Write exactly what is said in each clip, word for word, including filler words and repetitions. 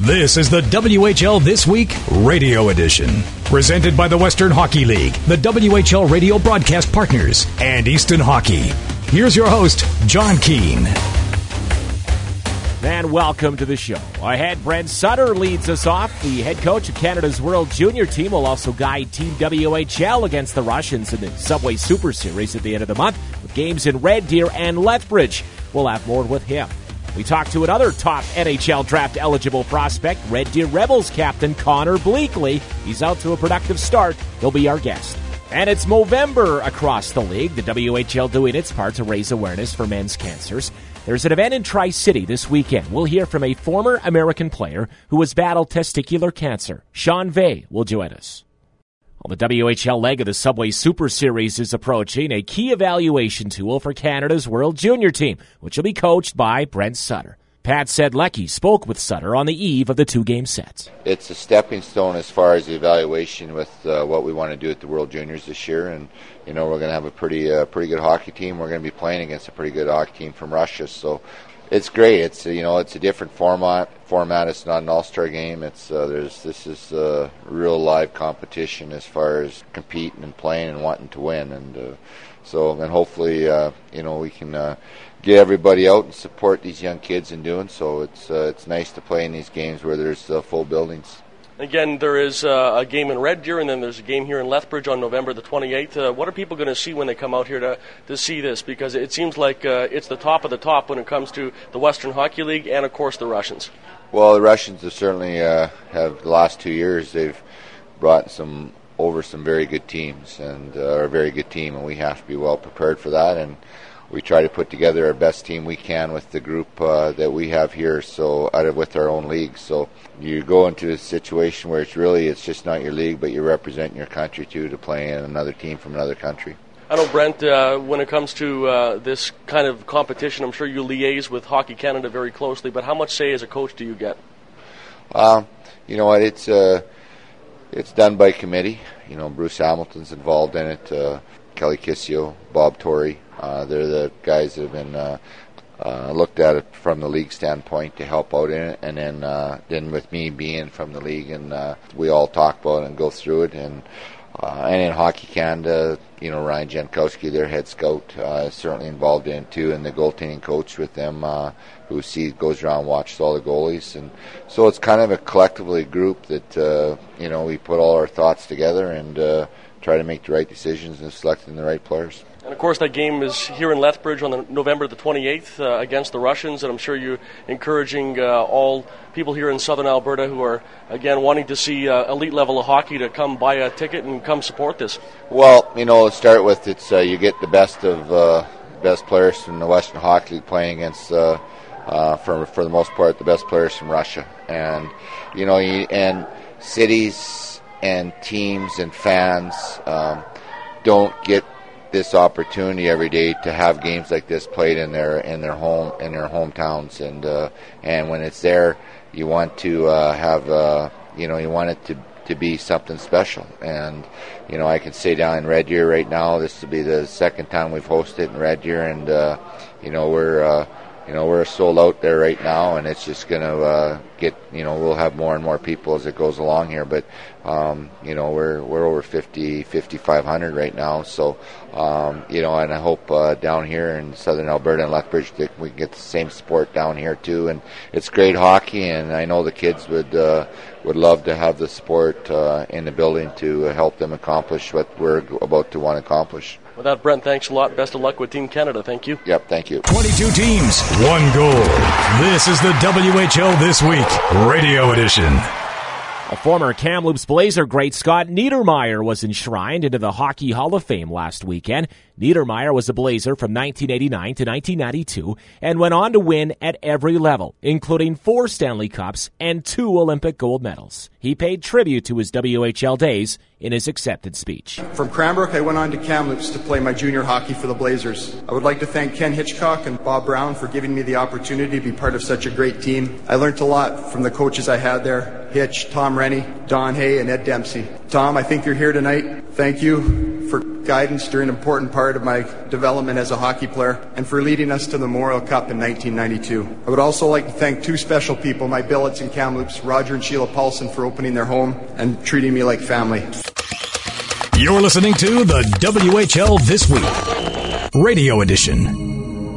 This is the W H L This Week Radio Edition. Presented by the Western Hockey League, the W H L radio broadcast partners, and Easton Hockey. Here's your host, John Keane. And welcome to the show. Ahead, Brent Sutter leads us off. The head coach of Canada's World Junior team will also guide Team W H L against the Russians in the Subway Super Series at the end of the month, with games in Red Deer and Lethbridge. We'll have more with him. We talked to another top N H L draft-eligible prospect, Red Deer Rebels captain Connor Bleakley. He's out to a productive start. He'll be our guest. And it's Movember across the league. The W H L doing its part to raise awareness for men's cancers. There's an event in Tri-City this weekend. We'll hear from a former American player who has battled testicular cancer. Sean Vay will join us. Well, the W H L leg of the Subway Super Series is approaching, a key evaluation tool for Canada's World Junior team, which will be coached by Brent Sutter. Pat Sedlecki spoke with Sutter on the eve of the two-game sets. It's a stepping stone as far as the evaluation with uh, what we want to do at the World Juniors this year, and you know we're going to have a pretty uh, pretty good hockey team. We're going to be playing against a pretty good hockey team from Russia, so it's great. It's you know it's a different format. Format. It's not an all-star game. It's uh, there's this is uh, real live competition as far as competing and playing and wanting to win, and uh, so and hopefully uh, you know we can. Uh, get everybody out and support these young kids in doing so. It's uh, it's nice to play in these games where there's uh, full buildings. Again, there is uh, a game in Red Deer, and then there's a game here in Lethbridge on November the twenty-eighth. Uh, what are people going to see when they come out here to, to see this? Because it seems like uh, it's the top of the top when it comes to the Western Hockey League and, of course, the Russians. Well, the Russians have certainly uh, have the last two years they've brought some over some very good teams and uh, are a very good team, and we have to be well prepared for that. And we try to put together our best team we can with the group uh, that we have here, so out of with our own league. So you go into a situation where it's really it's just not your league, but you're representing your country too to play in another team from another country. I know, Brent, uh, when it comes to uh, this kind of competition, I'm sure you liaise with Hockey Canada very closely, but how much say as a coach do you get? Uh, you know what, it's uh, it's done by committee. You know, Bruce Hamilton's involved in it, uh, Kelly Kissio, Bob Torrey. Uh, they're the guys that have been uh, uh, looked at it from the league standpoint to help out in it, and then uh, then with me being from the league, and uh, we all talk about it and go through it. And uh, and in Hockey Canada, you know, Ryan Jankowski, their head scout, uh, is certainly involved in it too, and the goaltending coach with them, uh, who sees goes around and watches all the goalies, and so it's kind of a collectively group that uh, you know we put all our thoughts together and uh, try to make the right decisions and selecting the right players. And, of course, that game is here in Lethbridge on the November the twenty-eighth uh, against the Russians, and I'm sure you're encouraging uh, all people here in southern Alberta who are, again, wanting to see uh, elite level of hockey to come buy a ticket and come support this. Well, you know, let's start with it's uh, you get the best of uh, best players from the Western Hockey League playing against, uh, uh, for for the most part, the best players from Russia. And, you know, you, and cities and teams and fans um, don't get this opportunity every day to have games like this played in their in their home in their hometowns, and uh, and when it's there, you want to uh, have uh, you know you want it to to be something special. And you know I can say down in Red Deer right now, this will be the second time we've hosted in Red Deer, and uh, you know we're uh, you know we're sold out there right now, and it's just going to uh, get you know we'll have more and more people as it goes along here, but um, you know we're we're over fifty, fifty-five hundred right now, so um, you know and I hope uh, down here in southern Alberta and Lethbridge that we can get the same support down here too. And it's great hockey, and I know the kids would uh, would love to have the support uh, in the building to help them accomplish what we're about to want to accomplish. With that, Brent, thanks a lot. Best of luck with Team Canada. Thank you. Yep, thank you. twenty-two teams, one goal. This is the W H L This Week Radio Edition. A former Kamloops Blazer great Scott Niedermayer was enshrined into the Hockey Hall of Fame last weekend. Niedermayer was a Blazer from nineteen eighty-nine to nineteen ninety-two and went on to win at every level, including four Stanley Cups and two Olympic gold medals. He paid tribute to his W H L days in his acceptance speech. From Cranbrook, I went on to Kamloops to play my junior hockey for the Blazers. I would like to thank Ken Hitchcock and Bob Brown for giving me the opportunity to be part of such a great team. I learned a lot from the coaches I had there, Hitch, Tom Rennie, Don Hay, and Ed Dempsey. Tom, I think you're here tonight. Thank you for guidance during an important part of my development as a hockey player, and for leading us to the Memorial Cup in nineteen ninety-two. I would also like to thank two special people, my billets and Kamloops, Roger and Sheila Paulson, for opening their home and treating me like family. You're listening to the W H L This Week, Radio Edition.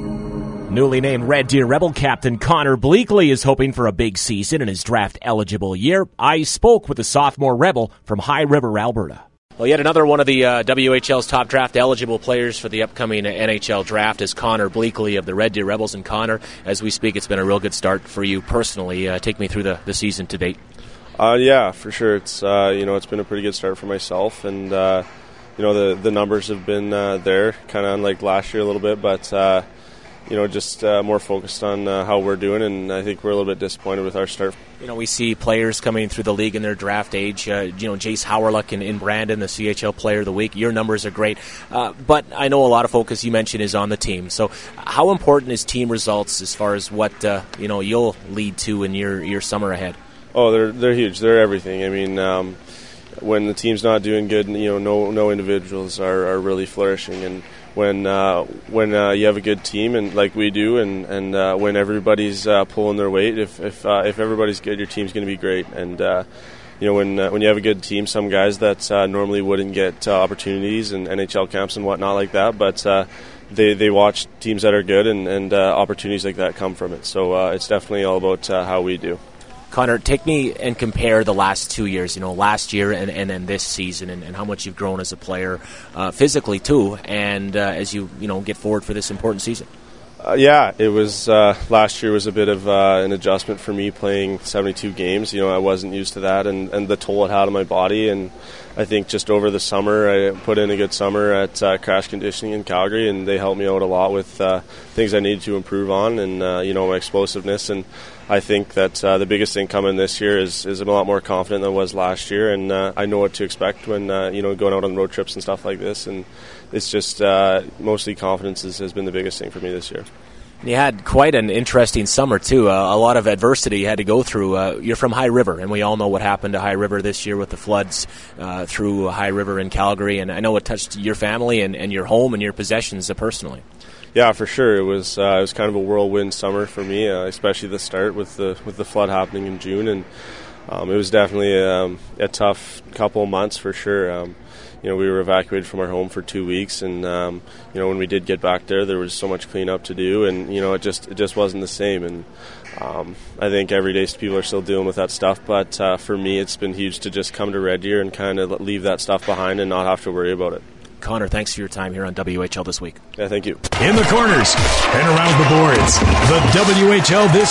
Newly named Red Deer Rebel captain Connor Bleakley is hoping for a big season in his draft-eligible year. I spoke with the sophomore Rebel from High River, Alberta. Well, yet another one of the uh, W H L's top draft-eligible players for the upcoming N H L draft is Connor Bleakley of the Red Deer Rebels. And Connor, as we speak, it's been a real good start for you personally. Uh, take me through the, the season to date. Uh, yeah, for sure. It's uh, you know it's been a pretty good start for myself, and uh, you know the the numbers have been uh, there, kind of unlike last year a little bit, but. Uh, You know, just uh, more focused on uh, how we're doing, and I think we're a little bit disappointed with our start. You know, we see players coming through the league in their draft age. Uh, you know, Jace Howerluck in, in Brandon, the C H L Player of the Week. Your numbers are great, uh, but I know a lot of focus you mentioned is on the team. So, how important is team results as far as what uh, you know you'll lead to in your, your summer ahead? Oh, they're they're huge. They're everything. I mean, um, when the team's not doing good, you know, no no individuals are, are really flourishing, and when uh, when uh, you have a good team and like we do, and and uh, when everybody's uh, pulling their weight, if if uh, if everybody's good, your team's going to be great. And uh, you know, when uh, when you have a good team, some guys that uh, normally wouldn't get uh, opportunities in N H L camps and whatnot like that, but uh, they they watch teams that are good, and and uh, opportunities like that come from it. So uh, it's definitely all about uh, how we do. Connor, take me and compare the last two years, you know, last year and, and then this season, and, and how much you've grown as a player uh, physically, too, and uh, as you, you know, get forward for this important season. Uh, yeah, it was, uh, last year was a bit of uh, an adjustment for me playing seventy-two games. You know, I wasn't used to that, and, and the toll it had on my body, and I think just over the summer, I put in a good summer at uh, Crash Conditioning in Calgary, and they helped me out a lot with uh, things I needed to improve on, and, uh, you know, my explosiveness. And I think that uh, the biggest thing coming this year is, is I'm a lot more confident than I was last year, and uh, I know what to expect when, uh, you know, going out on road trips and stuff like this. And it's just uh, mostly confidence is, has been the biggest thing for me this year. You had quite an interesting summer, too. Uh, a lot of adversity you had to go through. Uh, you're from High River, and we all know what happened to High River this year with the floods uh, through High River in Calgary. And I know it touched your family and, and your home and your possessions uh, personally. Yeah, for sure. It was uh, it was kind of a whirlwind summer for me, uh, especially the start with the with the flood happening in June. And um, it was definitely um, a tough couple of months for sure. Um, You know, we were evacuated from our home for two weeks, and um, you know, when we did get back there, there was so much cleanup to do, and you know, it just it just wasn't the same. And um, I think every day people are still dealing with that stuff. But uh, for me, it's been huge to just come to Red Deer and kind of leave that stuff behind and not have to worry about it. Connor, thanks for your time here on W H L This Week. Yeah, thank you. In the corners and around the boards, the W H L This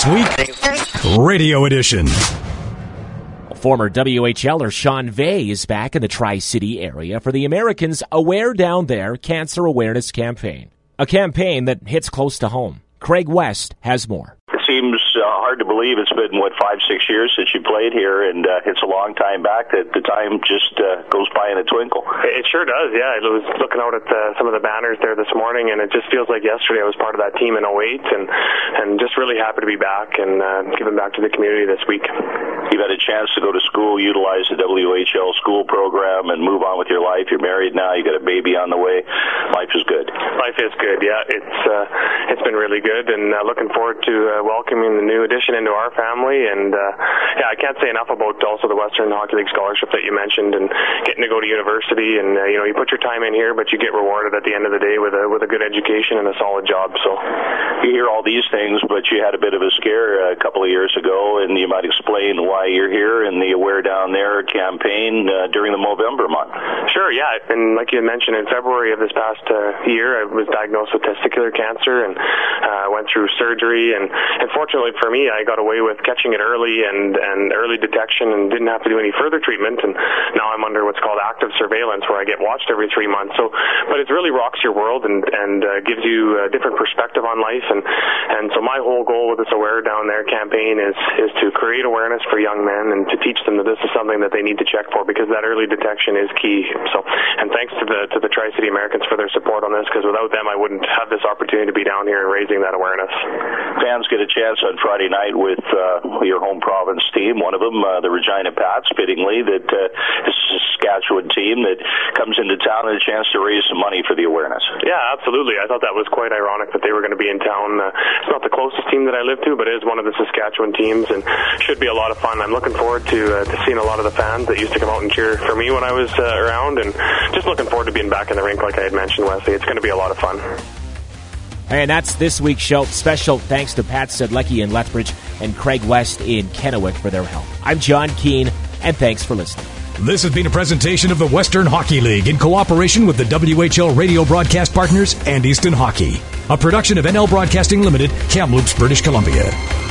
Week Radio Edition. Former W H Ler Sean Vay is back in the Tri-City area for the Americans' Aware Down There Cancer Awareness Campaign, a campaign that hits close to home. Craig West has more. It seems uh, hard to believe it's been, what, five, six years since you played here, and uh, it's a long time back. That the time just uh, goes by in a twinkle. It sure does, yeah. I was looking out at the, some of the banners there this morning, and it just feels like yesterday I was part of that team in oh eight, and, and just really happy to be back and uh, giving back to the community this week. You've had a chance to go to school, utilize the W H L school program, and move on with your life. You're married now. You got a baby on the way. Life is good. Life is good, yeah. It's uh, it's been really good, and uh, looking forward to uh, welcoming the new addition into our family. And uh, yeah, I can't say enough about also the Western Hockey League scholarship that you mentioned, and getting to go to university. And uh, you know, you put your time in here, but you get rewarded at the end of the day with a with a good education and a solid job. So you hear all these things, but you had a bit of a scare a couple of years ago, and you might explain why you're here in the Aware Down There campaign uh, during the Movember month. Sure, yeah. And like you had mentioned, in February of this past uh, year, I was diagnosed with testicular cancer and uh, went through surgery. And, and fortunately for me, I got away with catching it early and, and early detection and didn't have to do any further treatment. And now I'm under what's called active surveillance, where I get watched every three months. So, but it really rocks your world and, and uh, gives you a different perspective on life. And, and so my whole goal with this Aware Down There campaign is, is to create awareness for young men and to teach them that this is something that they need to check for, because that early detection is key. So, and thanks to the to the Tri-City Americans for their support on this, because without them I wouldn't have this opportunity to be down here and raising that awareness. Fans get a chance on Friday night with uh, your home province team. One of them, uh, the Regina Pats, fittingly, that uh, is a Saskatchewan team that comes into town and a chance to raise some money for the awareness. Yeah, absolutely. I thought that was quite ironic that they were going to be in town. Uh, it's not the closest team that I live to, but it is one of the Saskatchewan teams, and should be a lot of fun. I'm looking forward to, uh, to seeing a lot of the fans that used to come out and cheer for me when I was uh, around, and just looking forward to being back in the rink like I had mentioned, Wesley. It's going to be a lot of fun. And that's this week's show. Special thanks to Pat Sedlecki in Lethbridge and Craig West in Kennewick for their help. I'm John Keane, and thanks for listening. This has been a presentation of the Western Hockey League in cooperation with the W H L radio broadcast partners and Easton Hockey. A production of N L Broadcasting Limited, Kamloops, British Columbia.